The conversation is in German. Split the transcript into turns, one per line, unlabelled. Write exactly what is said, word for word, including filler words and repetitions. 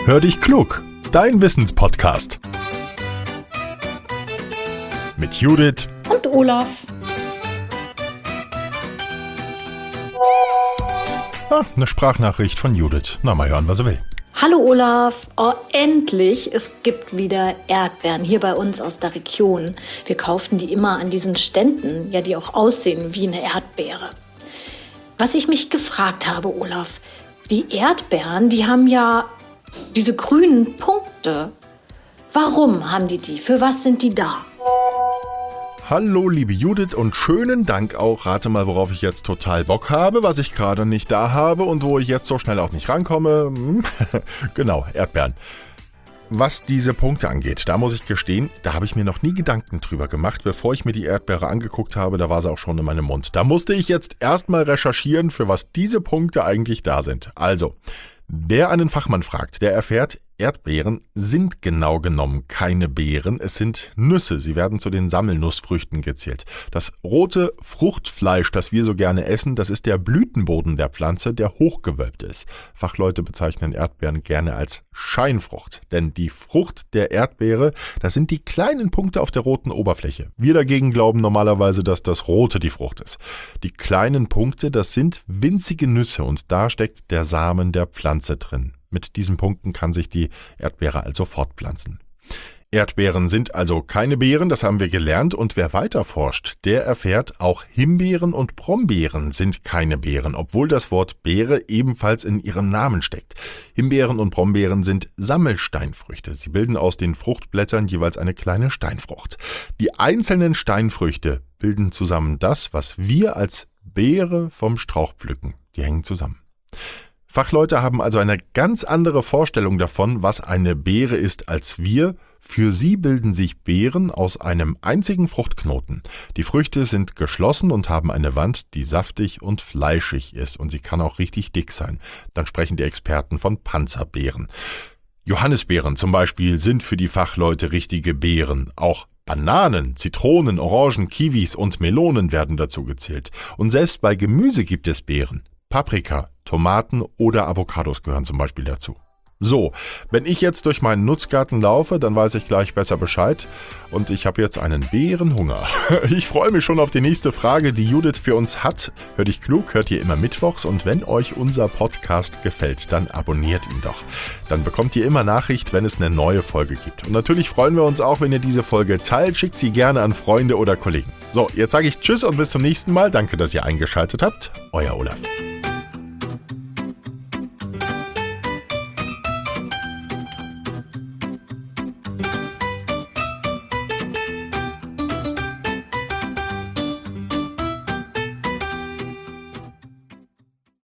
Hör dich klug, dein Wissenspodcast. Mit Judith
und Olaf.
Ah, eine Sprachnachricht von Judith. Na, mal hören, was er will.
Hallo Olaf, oh endlich, es gibt wieder Erdbeeren hier bei uns aus der Region. Wir kauften die immer an diesen Ständen, ja, die auch aussehen wie eine Erdbeere. Was ich mich gefragt habe, Olaf, die Erdbeeren, die haben ja diese grünen Punkte. Warum haben die die? Für was sind die da?
Hallo liebe Judith und schönen Dank auch. Rate mal, worauf ich jetzt total Bock habe, was ich gerade nicht da habe und wo ich jetzt so schnell auch nicht rankomme. Genau, Erdbeeren. Was diese Punkte angeht, da muss ich gestehen, da habe ich mir noch nie Gedanken drüber gemacht. Bevor ich mir die Erdbeere angeguckt habe, da war sie auch schon in meinem Mund. Da musste ich jetzt erstmal recherchieren, für was diese Punkte eigentlich da sind. Also, wer einen Fachmann fragt, der erfährt, Erdbeeren sind genau genommen keine Beeren, es sind Nüsse. Sie werden zu den Sammelnussfrüchten gezählt. Das rote Fruchtfleisch, das wir so gerne essen, das ist der Blütenboden der Pflanze, der hochgewölbt ist. Fachleute bezeichnen Erdbeeren gerne als Scheinfrucht, denn die Frucht der Erdbeere, das sind die kleinen Punkte auf der roten Oberfläche. Wir dagegen glauben normalerweise, dass das Rote die Frucht ist. Die kleinen Punkte, das sind winzige Nüsse und da steckt der Samen der Pflanze drin. Mit diesen Punkten kann sich die Erdbeere also fortpflanzen. Erdbeeren sind also keine Beeren, das haben wir gelernt. Und wer weiter forscht, der erfährt, auch Himbeeren und Brombeeren sind keine Beeren, obwohl das Wort Beere ebenfalls in ihrem Namen steckt. Himbeeren und Brombeeren sind Sammelsteinfrüchte. Sie bilden aus den Fruchtblättern jeweils eine kleine Steinfrucht. Die einzelnen Steinfrüchte bilden zusammen das, was wir als Beere vom Strauch pflücken. Die hängen zusammen. Fachleute haben also eine ganz andere Vorstellung davon, was eine Beere ist, als wir. Für sie bilden sich Beeren aus einem einzigen Fruchtknoten. Die Früchte sind geschlossen und haben eine Wand, die saftig und fleischig ist und sie kann auch richtig dick sein. Dann sprechen die Experten von Panzerbeeren. Johannisbeeren zum Beispiel sind für die Fachleute richtige Beeren. Auch Bananen, Zitronen, Orangen, Kiwis und Melonen werden dazu gezählt. Und selbst bei Gemüse gibt es Beeren. Paprika, Tomaten oder Avocados gehören zum Beispiel dazu. So, wenn ich jetzt durch meinen Nutzgarten laufe, dann weiß ich gleich besser Bescheid und ich habe jetzt einen Bärenhunger. Ich freue mich schon auf die nächste Frage, die Judith für uns hat. Hört dich klug, hört ihr immer mittwochs und wenn euch unser Podcast gefällt, dann abonniert ihn doch. Dann bekommt ihr immer Nachricht, wenn es eine neue Folge gibt. Und natürlich freuen wir uns auch, wenn ihr diese Folge teilt. Schickt sie gerne an Freunde oder Kollegen. So, jetzt sage ich Tschüss und bis zum nächsten Mal. Danke, dass ihr eingeschaltet habt. Euer Olaf.